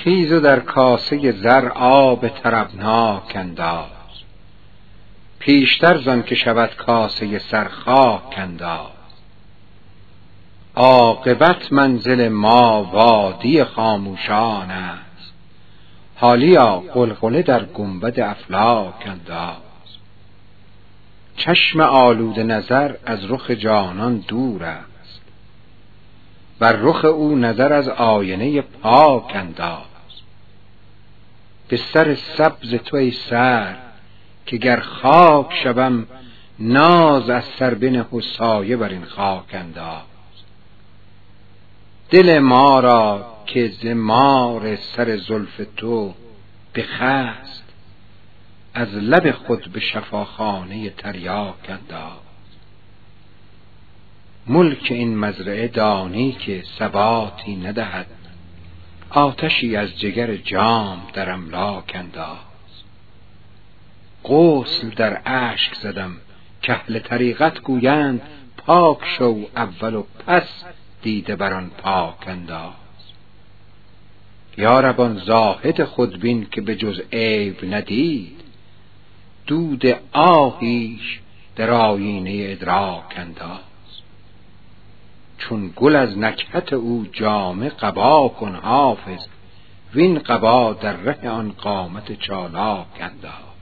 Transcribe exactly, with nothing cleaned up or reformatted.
خیز و در کاسه زر آب طربناک انداز، پیشتر زان که شود کاسه سر خاک انداز. عاقبت منزل ما وادی خاموشان است، حالیا غلغله در گنبد افلاک انداز. چشم آلوده نظر از رخ جانان دور است، بر رخ او نظر از آینه پاک انداز. به سر سبز تو ای سر که گر خاک شوم، ناز از سر بنه و سایه بر این خاک انداز. دل ما را که ز مار سر زلف تو بخست، از لب خود به شفاخانه تریاک انداز. ملک این مزرعه دانی که ثباتی ندهد، آتشی از جگر جام در املاک انداز. غسل در اشک زدم که اهل طریقت گویند، پاک شو اول و پس دیده بر آن پاک انداز. یا رب آن زاهد خودبین که به جز عیب ندید، دود آهیش در آیینه ادراک انداز. چون گل از نکهت او جامه قبا کن حافظ، وین قبا در ره آن قامت چالاک انداز.